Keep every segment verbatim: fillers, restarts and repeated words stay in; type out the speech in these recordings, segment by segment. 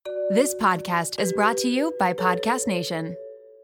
This podcast is brought to you by Podcast Nation.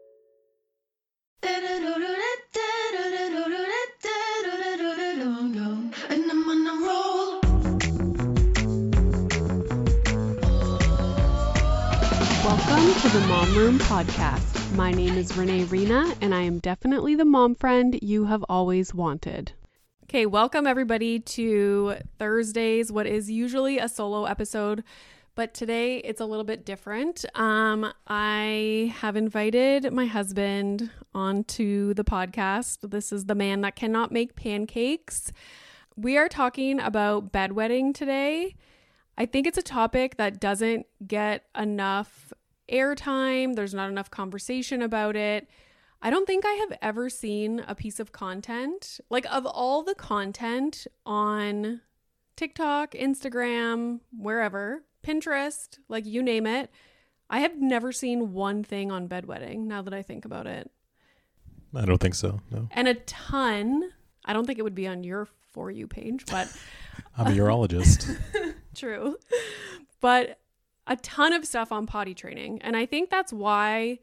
Welcome to the Mom Room Podcast. My name is Renee Rena, and I am definitely the mom friend you have always wanted. Okay, welcome everybody to Thursdays, what is usually a solo episode, but today it's a little bit different. Um, I have invited my husband onto the podcast. This is the man that cannot make pancakes. We are talking about bedwetting today. I think it's a topic that doesn't get enough airtime. There's not enough conversation about it. I don't think I have ever seen a piece of content, like of all the content on TikTok, Instagram, wherever, Pinterest, like you name it, I have never seen one thing on bedwetting now that I think about it. I don't think so, no. And a ton, I don't think it would be on your For You page, but... I'm a urologist. True. But a ton of stuff on potty training. And I think that's why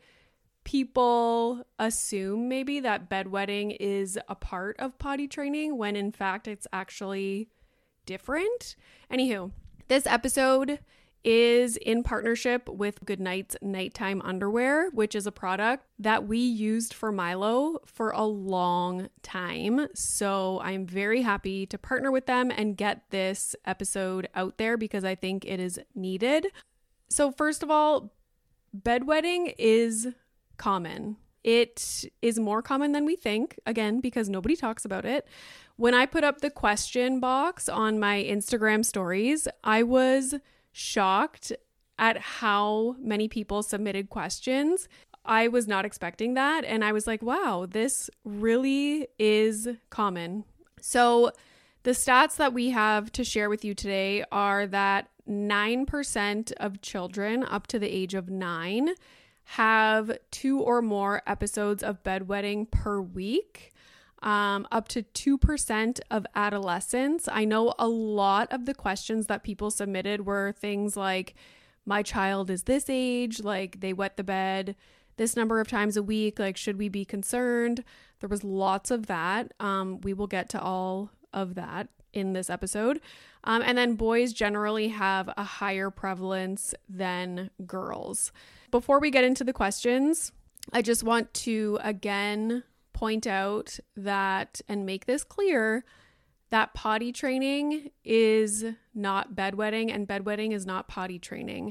people assume maybe that bedwetting is a part of potty training when in fact it's actually different. Anywho, this episode is in partnership with Goodnight's Nighttime Underwear, which is a product that we used for Milo for a long time. So I'm very happy to partner with them and get this episode out there because I think it is needed. So first of all, bedwetting is common. It is more common than we think, again, because nobody talks about it. When I put up the question box on my Instagram stories, I was shocked at how many people submitted questions. I was not expecting that. And I was like, wow, this really is common. So the stats that we have to share with you today are that nine percent of children up to the age of nine have two or more episodes of bedwetting per week. Um, up to two percent of adolescents. I know a lot of the questions that people submitted were things like, my child is this age, like they wet the bed this number of times a week, like should we be concerned? There was lots of that. Um, we will get to all of that in this episode. Um, and then boys generally have a higher prevalence than girls. Before we get into the questions, I just want to again point out that and make this clear that potty training is not bedwetting and bedwetting is not potty training.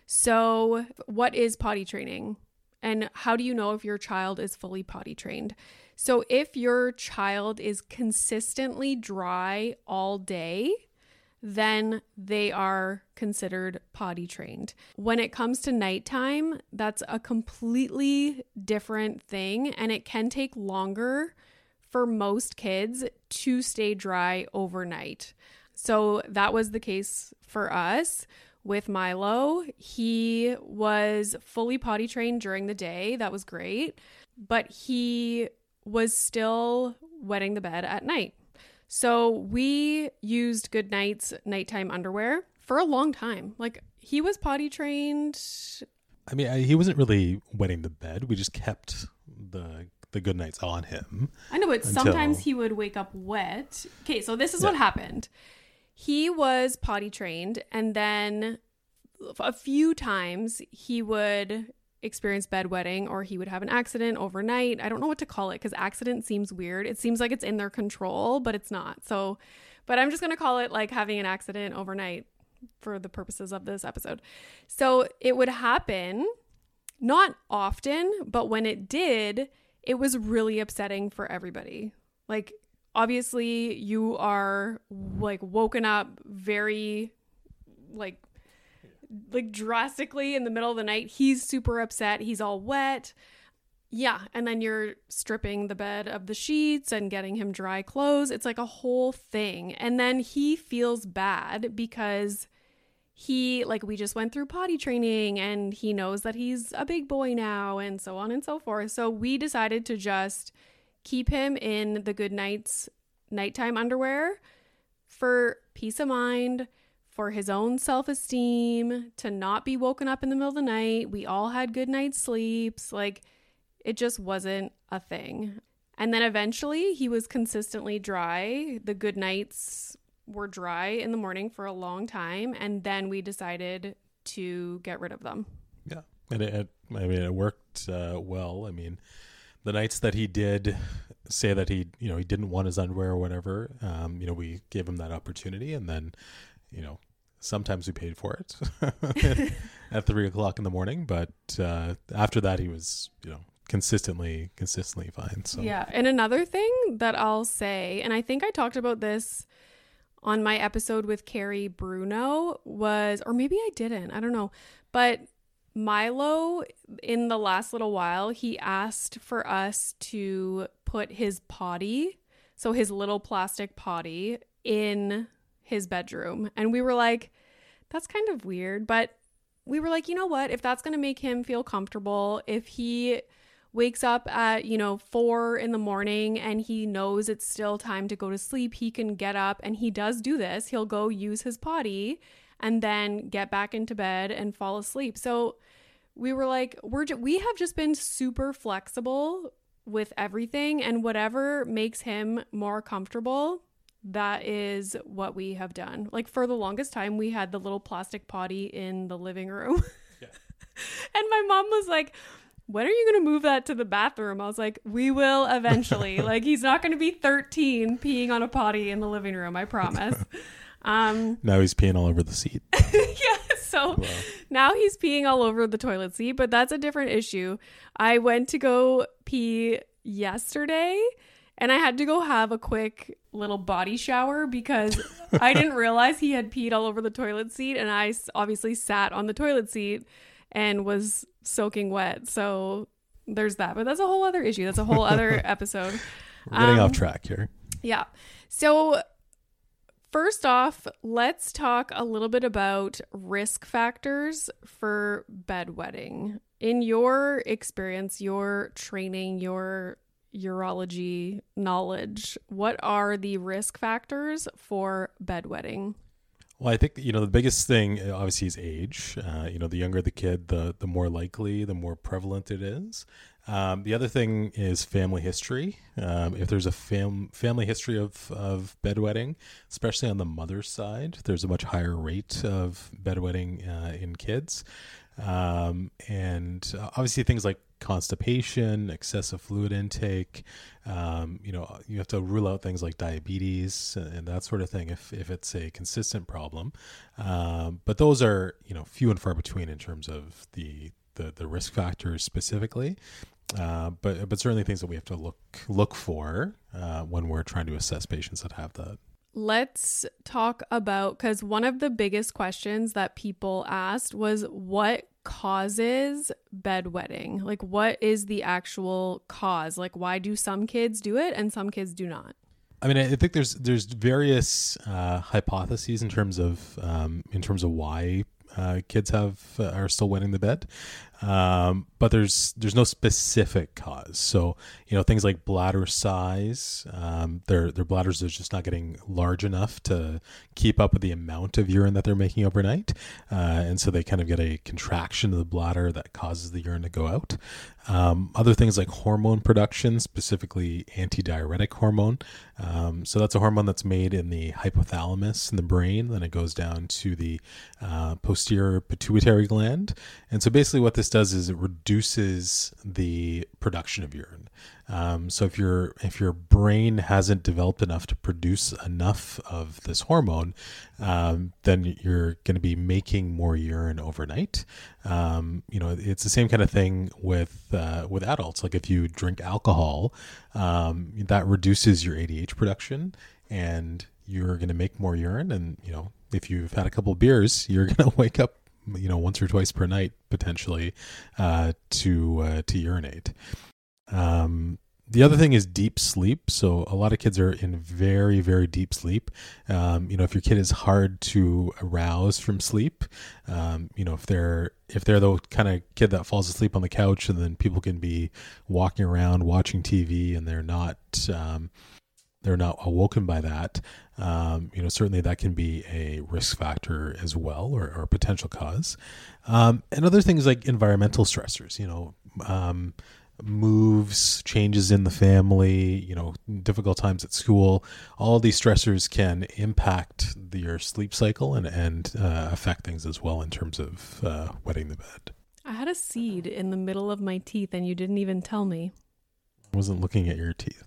So what is potty training? And how do you know if your child is fully potty trained? So if your child is consistently dry all day, then they are considered potty trained. When it comes to nighttime, that's a completely different thing, and it can take longer for most kids to stay dry overnight. So that was the case for us with Milo. He was fully potty trained during the day. That was great, but he was still wetting the bed at night. So we used Goodnight's nighttime underwear for a long time. Like he was potty trained. I mean, I, he wasn't really wetting the bed. We just kept the the Goodnights on him. I know, but until... sometimes he would wake up wet. Okay, so this is yeah. what happened. He was potty trained, and then a few times he would experience bedwetting, or he would have an accident overnight. I don't know what to call it because accident seems weird. It seems like it's in their control, but it's not. So, but I'm just going to call it like having an accident overnight for the purposes of this episode. So it would happen, not often, but when it did, it was really upsetting for everybody. Like, obviously you are like woken up very like like drastically in the middle of the night. He's super upset. He's all wet. Yeah. And then you're stripping the bed of the sheets and getting him dry clothes. It's like a whole thing. And then he feels bad because he, like, we just went through potty training and he knows that he's a big boy now and so on and so forth. So we decided to just keep him in the Goodnight's nighttime underwear for peace of mind, for his own self-esteem, to not be woken up in the middle of the night. We all had good night's sleeps. Like, it just wasn't a thing. And then eventually he was consistently dry. The good nights were dry in the morning for a long time. And then we decided to get rid of them. Yeah. And it, it I mean, it worked uh, well. I mean, the nights that he did say that he, you know, he didn't want his underwear or whatever, um, you know, we gave him that opportunity. And then, you know, sometimes we paid for it at three o'clock in the morning. But uh, after that, he was, you know, consistently, consistently fine. So yeah. And another thing that I'll say, and I think I talked about this on my episode with Carrie Bruno was, or maybe I didn't, I don't know. But Milo, in the last little while, he asked for us to put his potty, so his little plastic potty, in his bedroom. And we were like, that's kind of weird. But we were like, you know what? If that's going to make him feel comfortable, if he wakes up at, you know, four in the morning and he knows it's still time to go to sleep, he can get up, and he does do this. He'll go use his potty and then get back into bed and fall asleep. So we were like, we're ju- we have just been super flexible with everything, and whatever makes him more comfortable, that is what we have done. Like, for the longest time, we had the little plastic potty in the living room. Yeah. And my mom was like, when are you going to move that to the bathroom? I was like, we will eventually. Like, he's not going to be thirteen peeing on a potty in the living room, I promise. Um, now he's peeing all over the seat. Yeah, so wow. Now he's peeing all over the toilet seat, but that's a different issue. I went to go pee yesterday, and I had to go have a quick little body shower because I didn't realize he had peed all over the toilet seat, and I obviously sat on the toilet seat and was soaking wet. So there's that. But that's a whole other issue. That's a whole other episode. We're getting um, off track here. Yeah. So first off, let's talk a little bit about risk factors for bedwetting. In your experience, your training, your urology knowledge, what are the risk factors for bedwetting? Well, I think, you know, the biggest thing obviously is age. Uh, you know, the younger the kid, the the more likely, the more prevalent it is. Um, the other thing is family history. Um, if there's a fam- family history of, of bedwetting, especially on the mother's side, there's a much higher rate of bedwetting uh, in kids. Um, and obviously things like constipation, excessive fluid intake, um, you know, you have to rule out things like diabetes and that sort of thing if, if it's a consistent problem. Um, but those are, you know, few and far between in terms of the, the, the risk factors specifically. Uh, but, but certainly things that we have to look, look for, uh, when we're trying to assess patients that have that. Let's talk about, because one of the biggest questions that people asked was what causes bedwetting? Like, what is the actual cause? Like, why do some kids do it and some kids do not? I mean, I think there's there's various uh, hypotheses in terms of um, in terms of why uh, kids have uh, are still wetting the bed, um, but there's there's no specific cause. So, you know, things like bladder size, um, their their bladders are just not getting large enough to keep up with the amount of urine that they're making overnight, uh, and so they kind of get a contraction of the bladder that causes the urine to go out. Um, other things like hormone production, specifically antidiuretic hormone. Um, so that's a hormone that's made in the hypothalamus in the brain. Then it goes down to the uh, posterior pituitary gland. And so basically what this does is it reduces the production of urine. Um, so if your if your brain hasn't developed enough to produce enough of this hormone, um, then you're going to be making more urine overnight. Um, you know, it's the same kind of thing with uh, with adults. Like if you drink alcohol, um, that reduces your A D H production, and you're going to make more urine. And you know, if you've had a couple of beers, you're going to wake up, you know, once or twice per night potentially uh, to uh, to urinate. Um, the other thing is deep sleep. So a lot of kids are in very, very deep sleep. Um, you know, if your kid is hard to arouse from sleep, um, you know, if they're, if they're the kind of kid that falls asleep on the couch and then people can be walking around watching T V and they're not, um, they're not awoken by that, um, you know, certainly that can be a risk factor as well, or, or a potential cause. Um, and other things like environmental stressors, you know, um, moves, changes in the family, you know, difficult times at school, all these stressors can impact the, your sleep cycle and, and uh, affect things as well in terms of uh, wetting the bed. I had a seed in the middle of my teeth and you didn't even tell me. I wasn't looking at your teeth.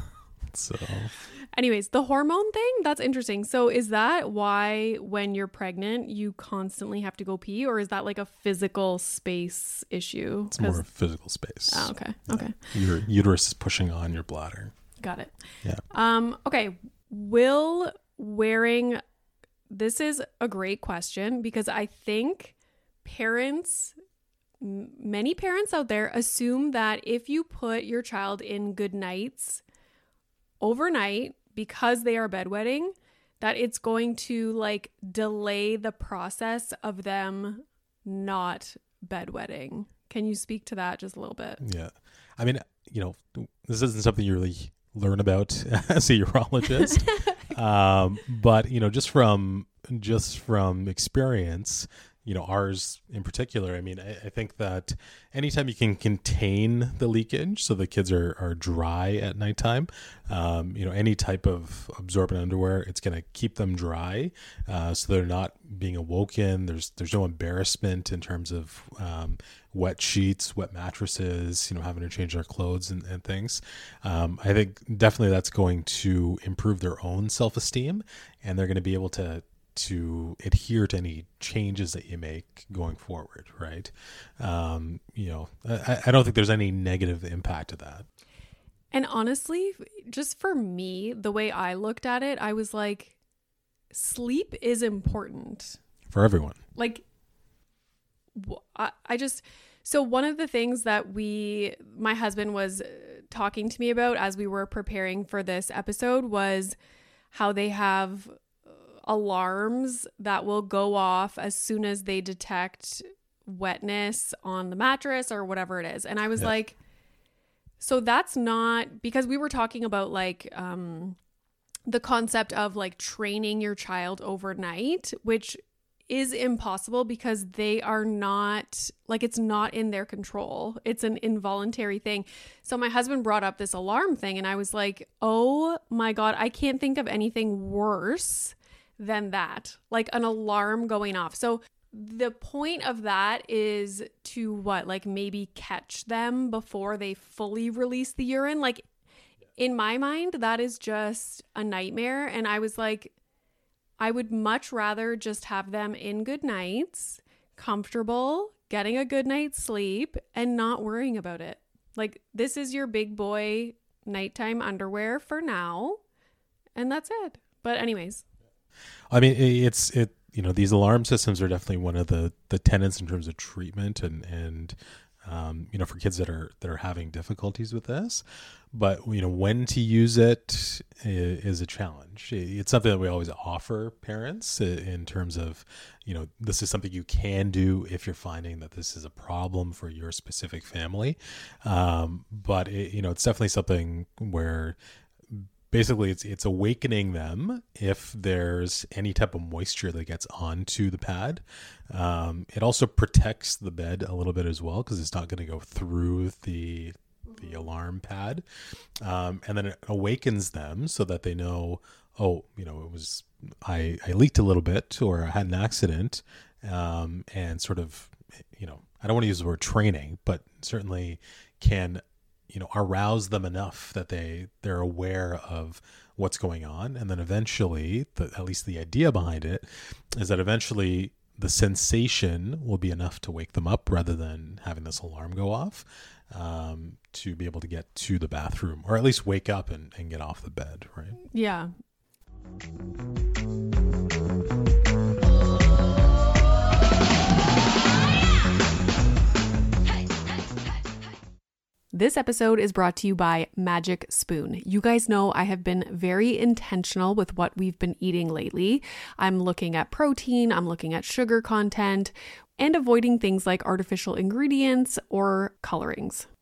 So anyways, the hormone thing, that's interesting. So is that why when you're pregnant, you constantly have to go pee, or is that like a physical space issue? It's more physical space. Oh, okay. Okay. Yeah. Your uterus is pushing on your bladder. Got it. Yeah. Um, okay. Will wearing, this is a great question because I think parents, m- many parents out there assume that if you put your child in good nights overnight because they are bedwetting, that it's going to like delay the process of them not bedwetting. Can you speak to that just a little bit? Yeah. I mean, you know, this isn't something you really learn about as a urologist. um, but, you know, just from just from experience, you know, ours in particular, I mean, I, I think that anytime you can contain the leakage so the kids are, are dry at nighttime, um, you know, any type of absorbent underwear, it's going to keep them dry uh, so they're not being awoken. There's there's no embarrassment in terms of um, wet sheets, wet mattresses, you know, having to change their clothes and, and things. Um, I think definitely that's going to improve their own self-esteem, and they're going to be able to to adhere to any changes that you make going forward, right? Um, you know, I, I don't think there's any negative impact to that. And honestly, just for me, the way I looked at it, I was like, sleep is important. For everyone. Like, I, I just, so one of the things that we, my husband was talking to me about as we were preparing for this episode was how they have alarms that will go off as soon as they detect wetness on the mattress or whatever it is. And I was yeah. like, so that's not, because we were talking about like um, the concept of like training your child overnight, which is impossible because they are not, like it's not in their control. It's an involuntary thing. So my husband brought up this alarm thing and I was like, oh my God, I can't think of anything worse than that, like an alarm going off. So the point of that is to what, like maybe catch them before they fully release the urine. Like in my mind, that is just a nightmare. And I was like, I would much rather just have them in good nights, comfortable, getting a good night's sleep and not worrying about it. Like this is your big boy nighttime underwear for now. And that's it. But anyways. I mean, it's, it, you know, these alarm systems are definitely one of the, the tenets in terms of treatment and, and, um, you know, for kids that are, that are having difficulties with this, but, you know, when to use it is a challenge. It's something that we always offer parents in terms of, you know, this is something you can do if you're finding that this is a problem for your specific family. Um, but it, you know, it's definitely something where basically it's it's awakening them if there's any type of moisture that gets onto the pad. Um, it also protects the bed a little bit as well because it's not going to go through the the alarm pad. Um, and then it awakens them so that they know, oh, you know, it was I, I leaked a little bit or I had an accident, um, and sort of, you know, I don't want to use the word training, but certainly can, you know, arouse them enough that they they're aware of what's going on. And then eventually, the, at least the idea behind it is that eventually the sensation will be enough to wake them up rather than having this alarm go off, um, to be able to get to the bathroom or at least wake up and, and get off the bed. Right. Yeah. This episode is brought to you by Magic Spoon. You guys know I have been very intentional with what we've been eating lately. I'm looking at protein, I'm looking at sugar content, and avoiding things like artificial ingredients or colorings.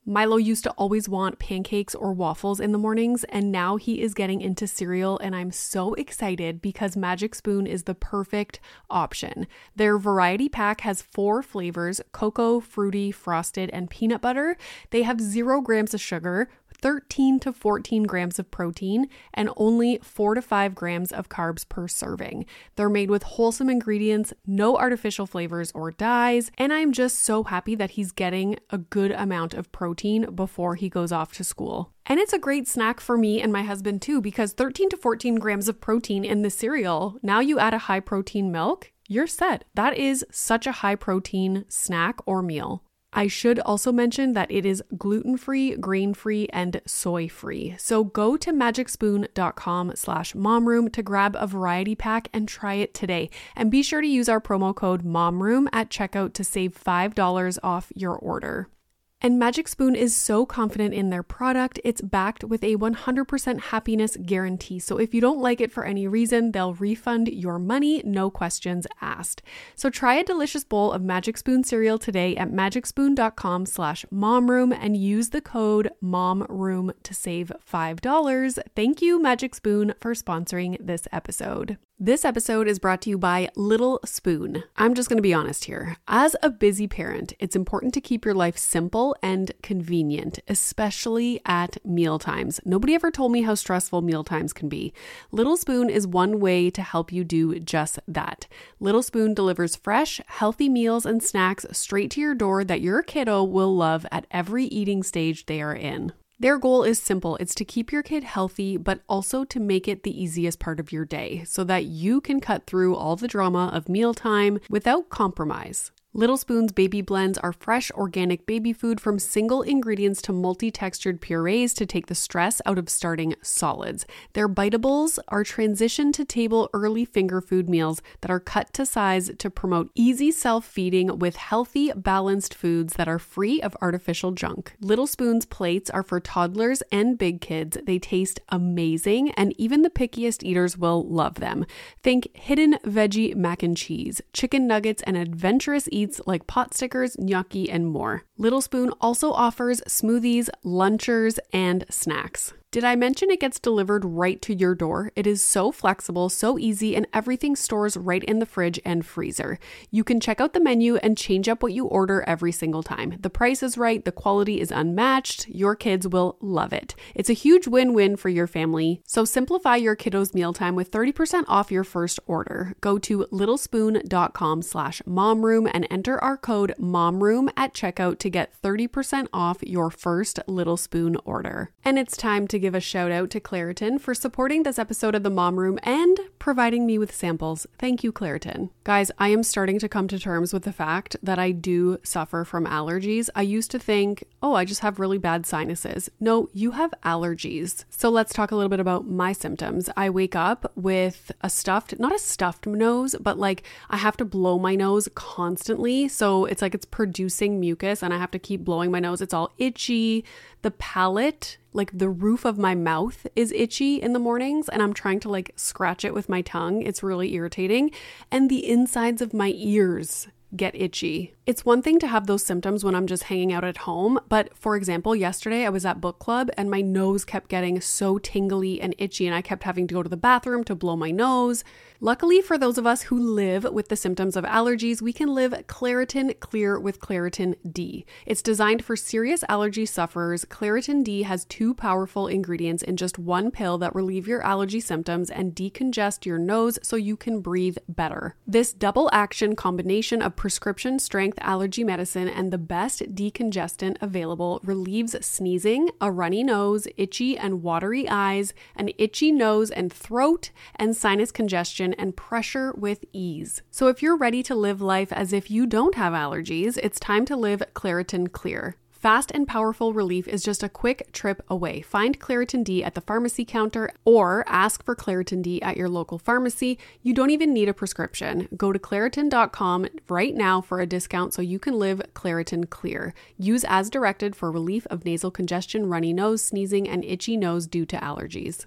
Milo used to always want pancakes or waffles in the mornings, and now he is getting into cereal, and I'm so excited because Magic Spoon is the perfect option. Their variety pack has four flavors: cocoa, fruity, frosted, and peanut butter. They have zero grams of sugar, thirteen to fourteen grams of protein, and only four to five grams of carbs per serving. They're made with wholesome ingredients, no artificial flavors or dyes, and I'm just so happy that he's getting a good amount of protein before he goes off to school. And it's a great snack for me and my husband too, because thirteen to fourteen grams of protein in the cereal, now you add a high protein milk, you're set. That is such a high protein snack or meal. I should also mention that it is gluten-free, grain-free, and soy-free. So go to magicspoon.com slash momroom to grab a variety pack and try it today. And be sure to use our promo code MOMROOM at checkout to save five dollars off your order. And Magic Spoon is so confident in their product, it's backed with a one hundred percent happiness guarantee. So if you don't like it for any reason, they'll refund your money, no questions asked. So try a delicious bowl of Magic Spoon cereal today at magicspoon.com slash momroom and use the code MOMROOM to save five dollars. Thank you, Magic Spoon, for sponsoring this episode. This episode is brought to you by Little Spoon. I'm just going to be honest here. As a busy parent, it's important to keep your life simple and convenient, especially at mealtimes. Nobody ever told me how stressful mealtimes can be. Little Spoon is one way to help you do just that. Little Spoon delivers fresh, healthy meals and snacks straight to your door that your kiddo will love at every eating stage they are in. Their goal is simple. It's to keep your kid healthy, but also to make it the easiest part of your day so that you can cut through all the drama of mealtime without compromise. Little Spoon's baby blends are fresh, organic baby food from single ingredients to multi-textured purees to take the stress out of starting solids. Their biteables are transition to table early finger food meals that are cut to size to promote easy self-feeding with healthy, balanced foods that are free of artificial junk. Little Spoon's plates are for toddlers and big kids. They taste amazing, and even the pickiest eaters will love them. Think hidden veggie mac and cheese, chicken nuggets, and adventurous eats like pot stickers, gnocchi, and more. Little Spoon also offers smoothies, lunchers, and snacks. Did I mention it gets delivered right to your door? It is so flexible, so easy, and everything stores right in the fridge and freezer. You can check out the menu and change up what you order every single time. The price is right, the quality is unmatched, your kids will love it. It's a huge win-win for your family. So simplify your kiddos' mealtime with thirty percent off your first order. Go to littlespoon.com slash momroom and enter our code MOMROOM at checkout to get thirty percent off your first Little Spoon order. And it's time to give a shout out to Claritin for supporting this episode of the Mom Room and providing me with samples. Thank you, Claritin. Guys, I am starting to come to terms with the fact that I do suffer from allergies. I used to think, oh, I just have really bad sinuses. No, you have allergies. So let's talk a little bit about my symptoms. I wake up with a stuffed, not a stuffed nose, but like I have to blow my nose constantly. So it's like it's producing mucus and I have to keep blowing my nose. It's all itchy. The palate, like the roof of my mouth is itchy in the mornings and I'm trying to like scratch it with my tongue. It's really irritating. And the insides of my ears get itchy. It's one thing to have those symptoms when I'm just hanging out at home, but for example, yesterday I was at book club and my nose kept getting so tingly and itchy and I kept having to go to the bathroom to blow my nose. Luckily for those of us who live with the symptoms of allergies, we can live Claritin Clear with Claritin D. It's designed for serious allergy sufferers. Claritin D has two powerful ingredients in just one pill that relieve your allergy symptoms and decongest your nose so you can breathe better. This double action combination of prescription strength allergy medicine and the best decongestant available relieves sneezing, a runny nose, itchy and watery eyes, an itchy nose and throat, and sinus congestion and pressure with ease. So if you're ready to live life as if you don't have allergies, it's time to live Claritin Clear. Fast and powerful relief is just a quick trip away. Find Claritin D at the pharmacy counter or ask for Claritin D at your local pharmacy. You don't even need a prescription. Go to Claritin dot com right now for a discount so you can live Claritin Clear. Use as directed for relief of nasal congestion, runny nose, sneezing, and itchy nose due to allergies.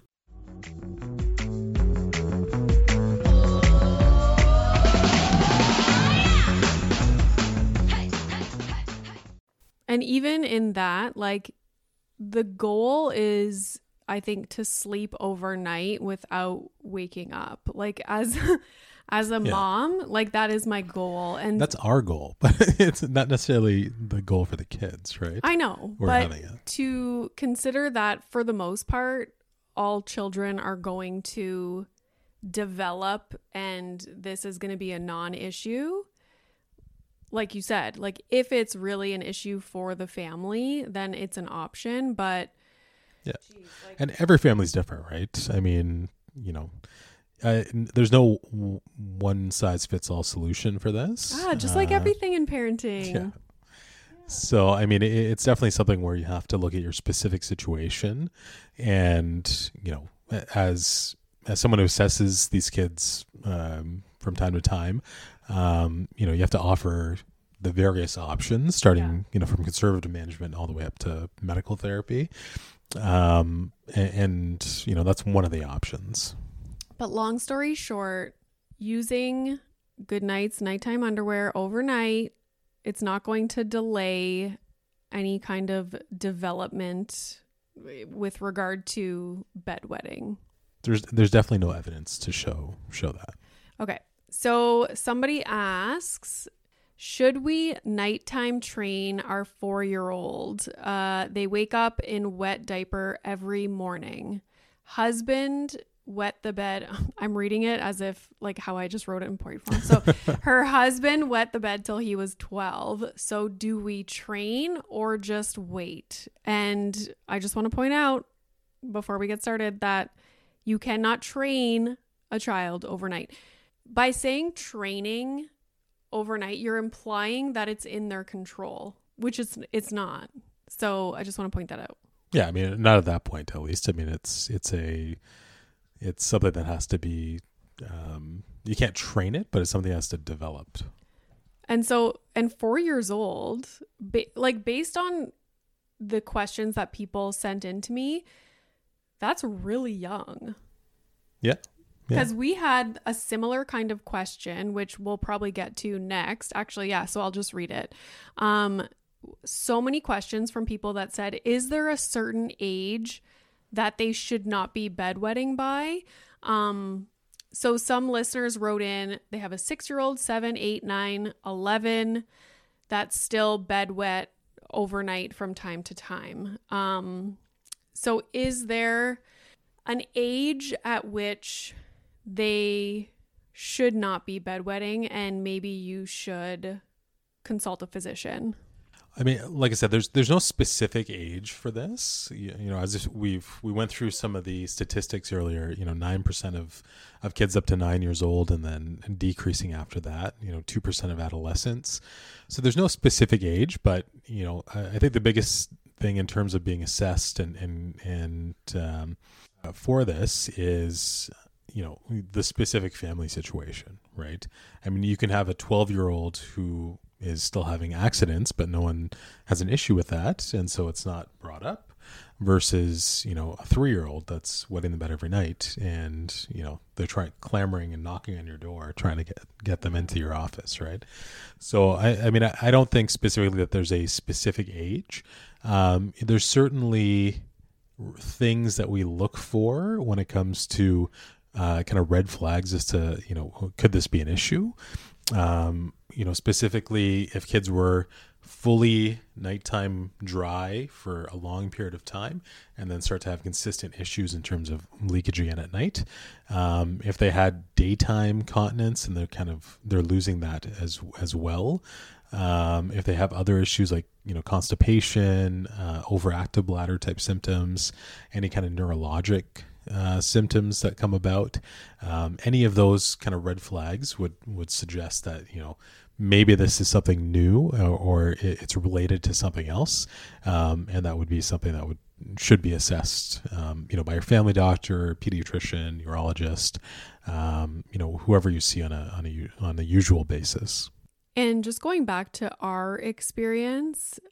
And even in that, like the goal is, I think, to sleep overnight without waking up. Like as as a Yeah. mom, like that is my goal. And That's our goal, but it's not necessarily the goal for the kids, right? I know, We're but having it. to consider that for the most part, all children are going to develop and this is going to be a non-issue. Like you said, like if it's really an issue for the family, then it's an option. But Yeah. geez, like, And every family's different, right? I mean, you know, uh, there's no w- one size fits all solution for this. ah, just like Uh, everything in parenting. Yeah. So, I mean, it, it's definitely something where you have to look at your specific situation. And, you know, as as someone who assesses these kids um, from time to time, um, you know, you have to offer the various options, starting, Yeah. you know, from conservative management all the way up to medical therapy. Um, and, and, you know, that's one of the options. But long story short, using Goodnight's nighttime underwear overnight, it's not going to delay any kind of development with regard to bedwetting. There's there's definitely no evidence to show show that. Okay. So somebody asks, should we nighttime train our four-year-old? Uh, they wake up in wet diaper every morning. Husband wet the bed. I'm reading it as if like how I just wrote it in point form. So her husband wet the bed till he was twelve. So do we train or just wait? And I just want to point out before we get started that you cannot train a child overnight. By saying training overnight, you're implying that it's in their control, which is it's not. So I just want to point that out. Yeah, I mean, not at that point, at least. I mean, it's it's a it's something that has to be. Um, you can't train it, but it's something that has to develop. And so, and four years old, ba- like based on the questions that people sent in to me, that's really young. Yeah. Because we had a similar kind of question, which we'll probably get to next. Actually, yeah, so I'll just read it. Um, so many questions from people that said, is there a certain age that they should not be bedwetting by? Um, so some listeners wrote in, they have a six-year-old, seven, eight, nine, eleven, that's still bedwet overnight from time to time. Um, so is there an age at which they should not be bedwetting and maybe you should consult a physician? I mean, like I said, there's there's no specific age for this. You, you know, as if we've we went through some of the statistics earlier. You know, nine percent of of kids up to nine years old, and then decreasing after that. You know, two percent of adolescents. So there's no specific age, but you know, I, I think the biggest thing in terms of being assessed and and and um, uh, for this is, you know, the specific family situation, right? I mean, you can have a twelve year old who is still having accidents, but no one has an issue with that, and so it's not brought up, versus, you know, a three-year-old that's wetting the bed every night, and, you know, they're trying clamoring and knocking on your door trying to get get them into your office, right? So I, I mean, I, I don't think specifically that there's a specific age. Um, there's certainly things that we look for when it comes to uh, kind of red flags as to, you know, could this be an issue? Um, you know, specifically if kids were fully nighttime dry for a long period of time and then start to have consistent issues in terms of leakage again at night. Um, if they had daytime continence and they're kind of, they're losing that as, as well. Um, if they have other issues like, you know, constipation, uh, overactive bladder type symptoms, any kind of neurologic Uh, symptoms that come about, um, any of those kind of red flags would would suggest that, you know, maybe this is something new, or, or it's related to something else, um, and that would be something that would should be assessed, um, you know, by your family doctor, pediatrician, urologist, um, you know, whoever you see on a on a on a usual basis. And just going back to our experience,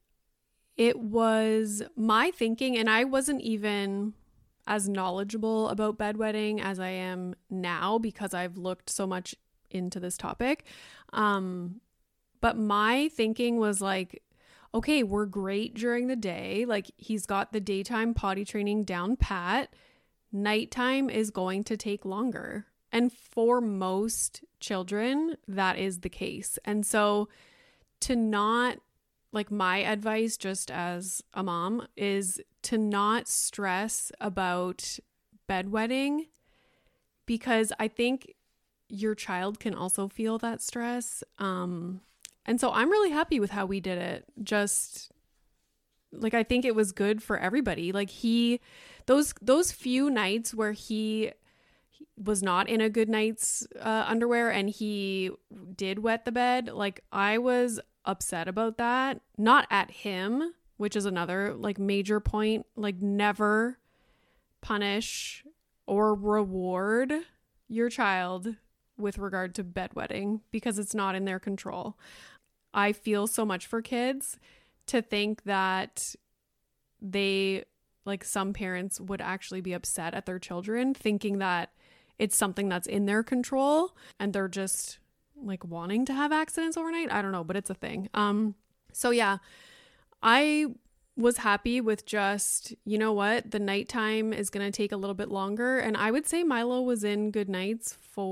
it was my thinking, and I wasn't even as knowledgeable about bedwetting as I am now because I've looked so much into this topic. Um, but my thinking was like, okay, we're great during the day. Like he's got the daytime potty training down pat. Nighttime is going to take longer. And for most children, that is the case. And so to not, like my advice just as a mom is to not stress about bedwetting, because I think your child can also feel that stress. Um, and so I'm really happy with how we did it. Just like, I think it was good for everybody. Like he, those, those few nights where he was not in a good night's uh, underwear and he did wet the bed, like I was upset about that. Not at him, which is another like major point. Like never punish or reward your child with regard to bedwetting because it's not in their control. I feel so much for kids to think that they, like some parents would actually be upset at their children thinking that it's something that's in their control and they're just like wanting to have accidents overnight. I don't know, but it's a thing. Um, so yeah, I was happy with just, you know what, the nighttime is going to take a little bit longer. And I would say Milo was in good nights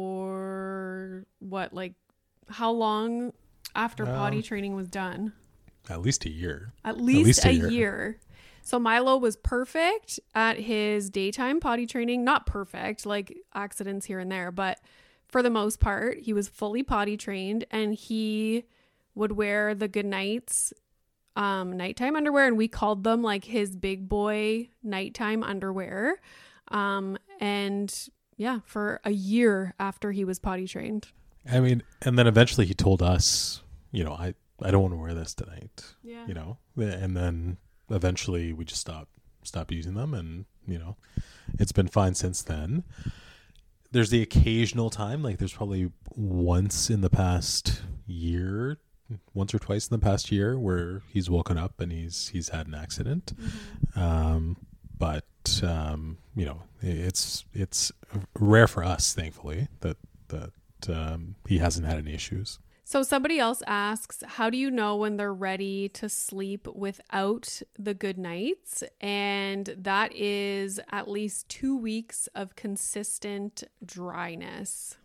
for what, like how long after um, potty training was done? At least a year. At least, At least a, a year. year. So Milo was perfect at his daytime potty training. Not perfect, like accidents here and there, but for the most part, he was fully potty trained and he would wear the good nights um, nighttime underwear. And we called them like his big boy nighttime underwear. Um, and yeah, for a year after he was potty trained. I mean, and then eventually he told us, you know, I, I don't want to wear this tonight, yeah. you know, and then eventually we just stopped, stopped using them. And, you know, it's been fine since then. There's the occasional time, like there's probably once in the past year, once or twice in the past year where he's woken up and he's, he's had an accident. Mm-hmm. Um, but, um, you know, it's, it's rare for us, thankfully, that, that, um, he hasn't had any issues. So somebody else asks, how do you know when they're ready to sleep without the good nights? And that is at least two weeks of consistent dryness.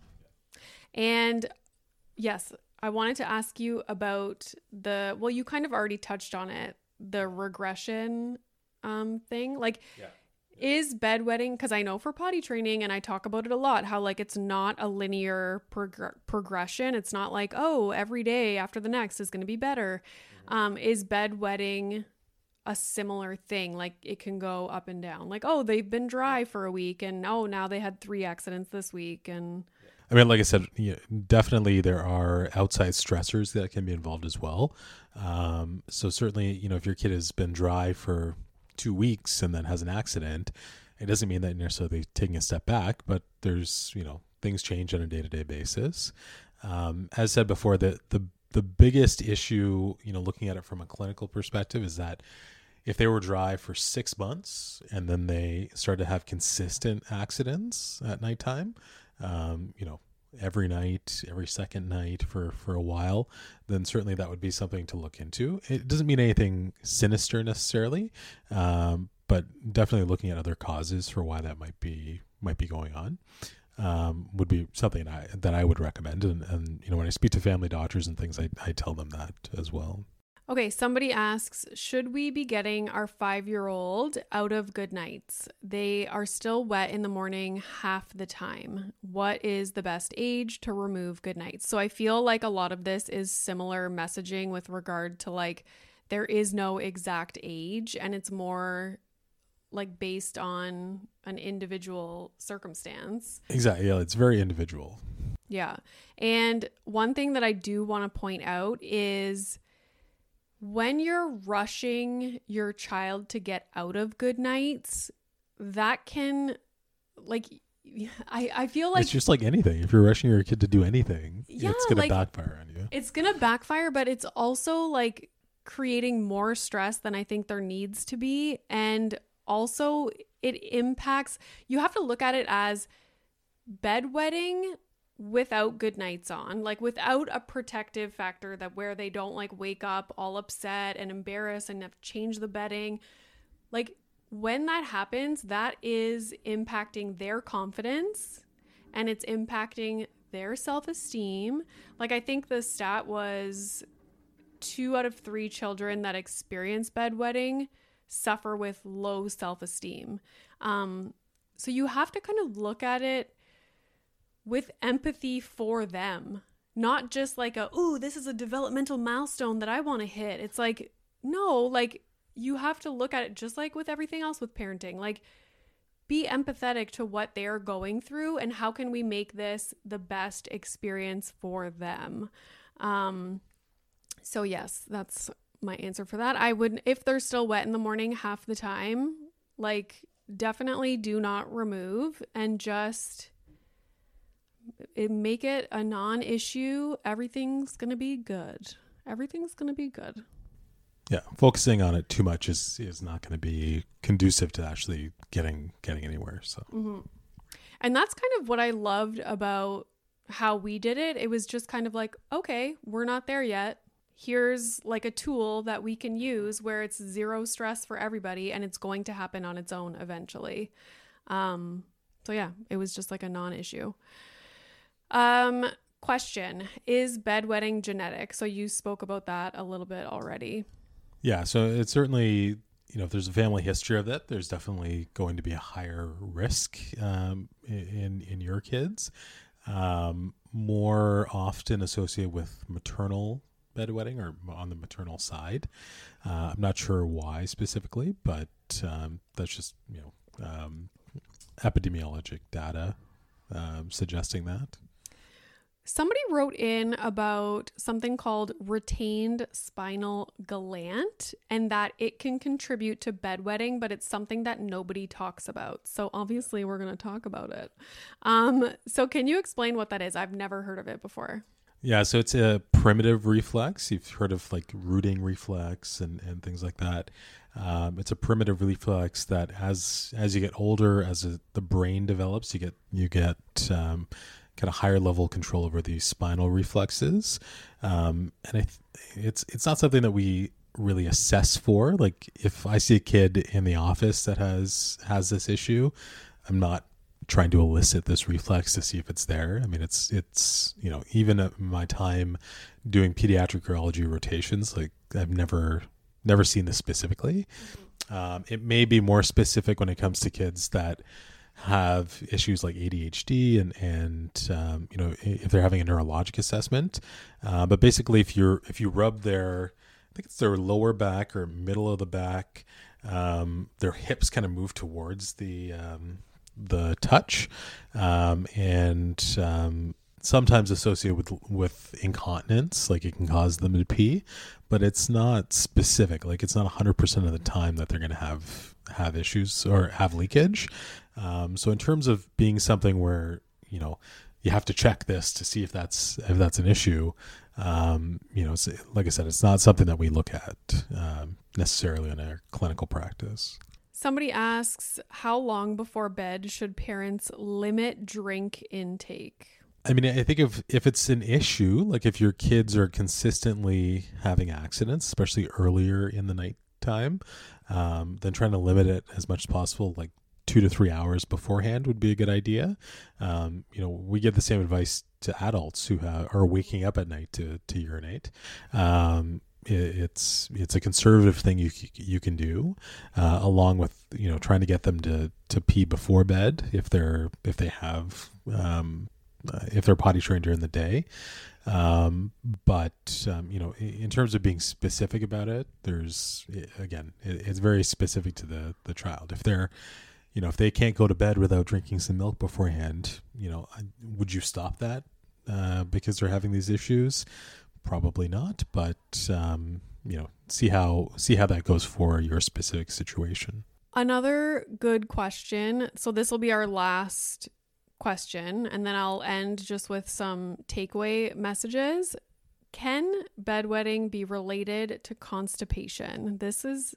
And yes, I wanted to ask you about the, well, you kind of already touched on it, the regression um, thing. Like, yeah. Is bedwetting, because I know for potty training, and I talk about it a lot, how like it's not a linear prog- progression. It's not like, oh, every day after the next is going to be better. Mm-hmm. Um, is bedwetting a similar thing? Like it can go up and down. Like, oh, they've been dry for a week and oh, now they had three accidents this week. And I mean, like I said, yeah, definitely there are outside stressors that can be involved as well. Um, so certainly, you know, if your kid has been dry for two weeks and then has an accident, it doesn't mean that necessarily taking a step back, but there's, you know, things change on a day-to-day basis. Um, as said before, the, the, the biggest issue, you know, looking at it from a clinical perspective is that if they were dry for six months and then they start to have consistent accidents at nighttime, um, you know, every night, every second night for, for a while, then certainly that would be something to look into. It doesn't mean anything sinister necessarily, um, but definitely looking at other causes for why that might be might be going on um, would be something I, that I would recommend. And, and you know, when I speak to family doctors and things, I, I tell them that as well. Okay, somebody asks, should we be getting our five-year-old out of good nights? They are still wet in the morning half the time. What is the best age to remove good nights? So I feel like a lot of this is similar messaging with regard to like, there is no exact age and it's more like based on an individual circumstance. Exactly. Yeah, it's very individual. Yeah. And one thing that I do want to point out is when you're rushing your child to get out of good nights, that can, like, I, I feel like... It's just like anything. If you're rushing your kid to do anything, yeah, it's going like, to backfire on you. It's going to backfire, but it's also, like, creating more stress than I think there needs to be. And also, it impacts... You have to look at it as bedwetting without good nights on, like without a protective factor that where they don't like wake up all upset and embarrassed and have to change the bedding. Like when that happens, that is impacting their confidence and it's impacting their self-esteem. Like I think the stat was two out of three children that experience bedwetting suffer with low self-esteem. Um, so you have to kind of look at it with empathy for them, not just like a, ooh, this is a developmental milestone that I want to hit. It's like, no, like you have to look at it just like with everything else with parenting. Like be empathetic to what they're going through and how can we make this the best experience for them. Um, so yes, that's my answer for that. I would, if they're still wet in the morning half the time, like definitely do not remove and just it make it a non-issue. Everything's going to be good. Everything's going to be good. Yeah. Focusing on it too much is, is not going to be conducive to actually getting, getting anywhere. So, mm-hmm. And that's kind of what I loved about how we did it. It was just kind of like, okay, we're not there yet. Here's like a tool that we can use where it's zero stress for everybody and it's going to happen on its own eventually. Um, so yeah, it was just like a non-issue. Um, question, is bedwetting genetic? So you spoke about that a little bit already. Yeah. So it's certainly, you know, if there's a family history of that, there's definitely going to be a higher risk, um, in, in your kids, um, more often associated with maternal bedwetting or on the maternal side. Uh, I'm not sure why specifically, but, um, that's just, you know, um, epidemiologic data, um, suggesting that. Somebody wrote in about something called retained spinal gland and that it can contribute to bedwetting, but it's something that nobody talks about. So obviously we're going to talk about it. Um, so can you explain what that is? I've never heard of it before. Yeah, so it's a primitive reflex. You've heard of like rooting reflex and, and things like that. Um, it's a primitive reflex that as as you get older, as a, the brain develops, you get you get um, kind of higher level control over these spinal reflexes. Um, and I th- it's it's not something that we really assess for. Like if I see a kid in the office that has has this issue, I'm not trying to elicit this reflex to see if it's there. I mean, it's, it's, you know, even at my time doing pediatric urology rotations, like I've never, never seen this specifically. Um, it may be more specific when it comes to kids that have issues like A D H D and, and, um, you know, if they're having a neurologic assessment. Uh, but basically if you're, if you rub their, I think it's their lower back or middle of the back, um, their hips kind of move towards the, um, the touch, um, and, um, sometimes associated with, with incontinence, like it can cause them to pee, but it's not specific. Like it's not a hundred percent of the time that they're going to have, have issues or have leakage. Um, so in terms of being something where, you know, you have to check this to see if that's, if that's an issue. Um, you know, it's, like I said, it's not something that we look at, um, necessarily in our clinical practice. Somebody asks, how long before bed should parents limit drink intake? I mean, I think if, if it's an issue, like if your kids are consistently having accidents, especially earlier in the nighttime, um, then trying to limit it as much as possible, like two to three hours beforehand would be a good idea. Um, you know, we give the same advice to adults who have, are waking up at night to, to urinate. Um, It's it's a conservative thing you you can do, uh, along with, you know, trying to get them to, to pee before bed if they're if they have um, uh, if they're potty trained during the day. Um, but um, you know, in terms of being specific about it, there's again it, it's very specific to the the child. If they're you know if they can't go to bed without drinking some milk beforehand, you know, would you stop that uh, because they're having these issues? Probably not, but um, you know, see how see how that goes for your specific situation. Another good question. So this will be our last question, and then I'll end just with some takeaway messages. Can bedwetting be related to constipation? This is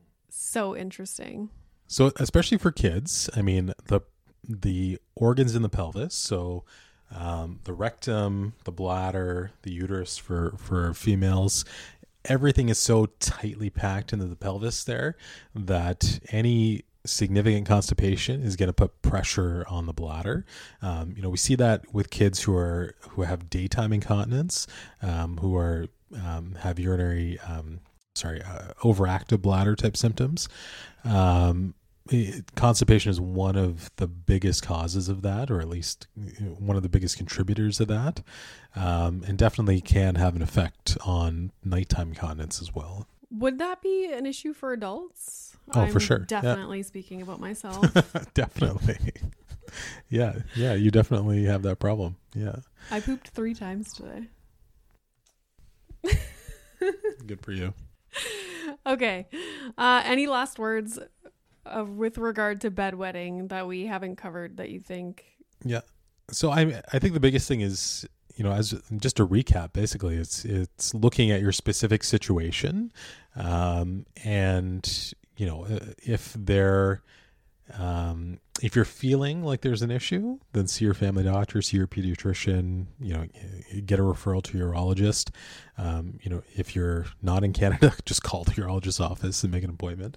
so interesting. So especially for kids, I mean, the the organs in the pelvis, so Um, the rectum, the bladder, the uterus for, for females, everything is so tightly packed into the pelvis there that any significant constipation is going to put pressure on the bladder. Um, you know, we see that with kids who are who have daytime incontinence, um, who are um, have urinary, um, sorry, uh, overactive bladder type symptoms. Um, it, constipation is one of the biggest causes of that, or at least one of the biggest contributors of that, um, and definitely can have an effect on nighttime incontinence as well. Would that be an issue for adults? Oh, I'm for sure. Definitely yeah. speaking about myself. Definitely. yeah. Yeah. You definitely have that problem. Yeah. I pooped three times today. Good for you. Okay. Uh, any last words uh, with regard to bedwetting that we haven't covered that you think? Yeah. So I I think the biggest thing is, you know, as just a recap, basically, it's it's looking at your specific situation, um, and you know, if there, um, if you're feeling like there's an issue, then see your family doctor, see your pediatrician. You know, get a referral to your urologist. Um, you know, if you're not in Canada, just call the urologist's office and make an appointment.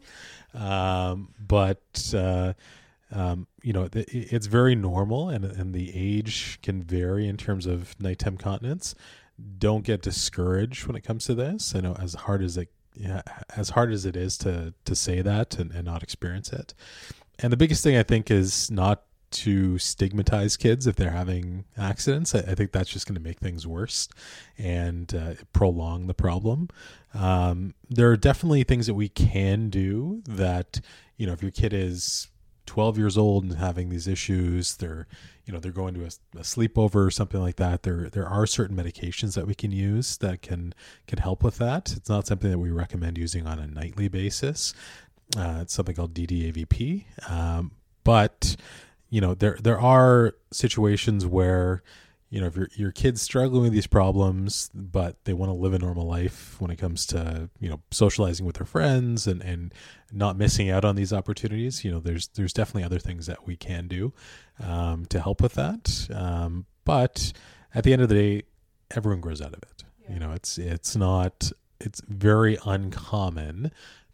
Um, but uh, Um, you know, it, it's very normal, and and the age can vary in terms of nighttime continence. Don't get discouraged when it comes to this. I know as hard as it, yeah, as hard as it is to to say that and, and not experience it. And the biggest thing I think is not to stigmatize kids if they're having accidents. I, I think that's just going to make things worse and uh, prolong the problem. Um, there are definitely things that we can do that, you know, if your kid is twelve years old and having these issues, they're, you know, they're going to a, a sleepover or something like that. There, there are certain medications that we can use that can, can help with that. It's not something that we recommend using on a nightly basis. Uh, it's something called D D A V P. Um, but, you know, there, there are situations where, you know, if your your kid's struggling with these problems, but they want to live a normal life when it comes to, you know, socializing with their friends and, and not missing out on these opportunities, you know, there's there's definitely other things that we can do um, to help with that. Um, but at the end of the day, everyone grows out of it. Yeah. You know, it's it's not it's very uncommon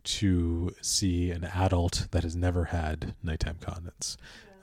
to see an adult that has never had nighttime continence.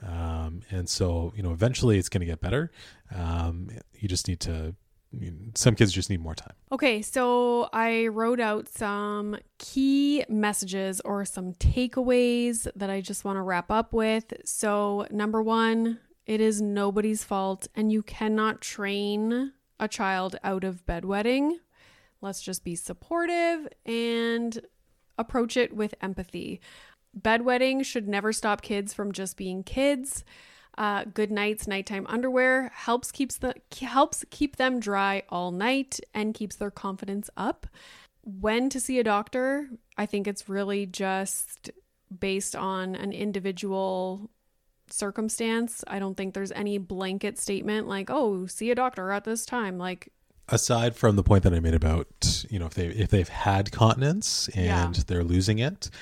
Um, and so, you know, eventually it's going to get better. Um, you just need to, you know, some kids just need more time. Okay. So I wrote out some key messages or some takeaways that I just want to wrap up with. So number one, it is nobody's fault, and you cannot train a child out of bedwetting. Let's just be supportive and approach it with empathy. Bedwetting should never stop kids from just being kids. Uh, good nights, nighttime underwear helps keeps the helps keep them dry all night and keeps their confidence up. When to see a doctor, I think it's really just based on an individual circumstance. I don't think there's any blanket statement like, "Oh, see a doctor at this time." Like, aside from the point that I made about, you know, if they if they've had continence and yeah. they're losing it.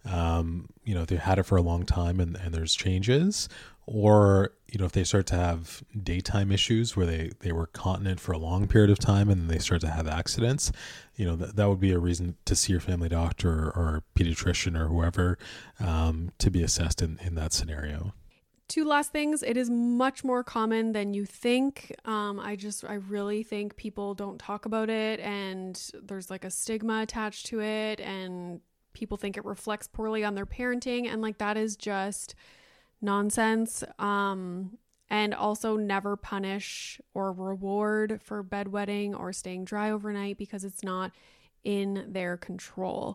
Um, you know, if they've had it for a long time and, and there's changes, or, you know, if they start to have daytime issues where they, they were continent for a long period of time and then they start to have accidents, you know, that, that would be a reason to see your family doctor or, or pediatrician or whoever, um, to be assessed in, in that scenario. Two last things. It is much more common than you think. Um, I just, I really think people don't talk about it, and there's like a stigma attached to it, and people think it reflects poorly on their parenting, and like that is just nonsense. Um, and also never punish or reward for bedwetting or staying dry overnight because it's not in their control.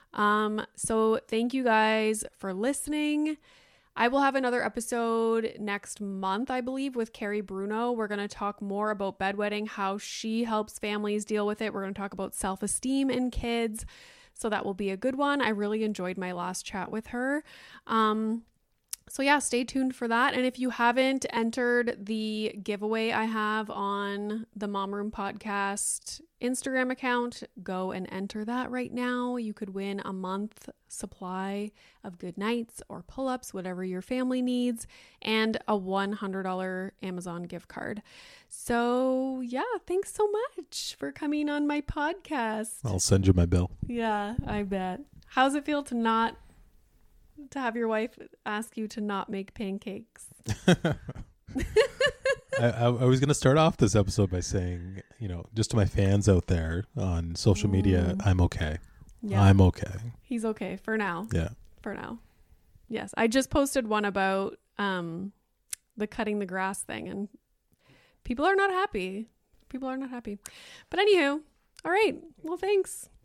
Um, so thank you guys for listening. I will have another episode next month, I believe, with Carrie Bruno. We're going to talk more about bedwetting, how she helps families deal with it. We're going to talk about self-esteem in kids. So that will be a good one. I really enjoyed my last chat with her. Um, So yeah, stay tuned for that. And if you haven't entered the giveaway I have on the Mom Room Podcast Instagram account, go and enter that right now. You could win a month supply of good nights or pull-ups, whatever your family needs, and a one hundred dollars Amazon gift card. So yeah, thanks so much for coming on my podcast. I'll send you my bill. Yeah, I bet. How's it feel to not to have your wife ask you to not make pancakes? I, I, I was going to start off this episode by saying, you know, just to my fans out there on social media, Mm. I'm okay. Yeah. I'm okay. He's okay for now. Yeah. For now. Yes. I just posted one about um the cutting the grass thing, and people are not happy. People are not happy. But anywho, all right. Well, thanks.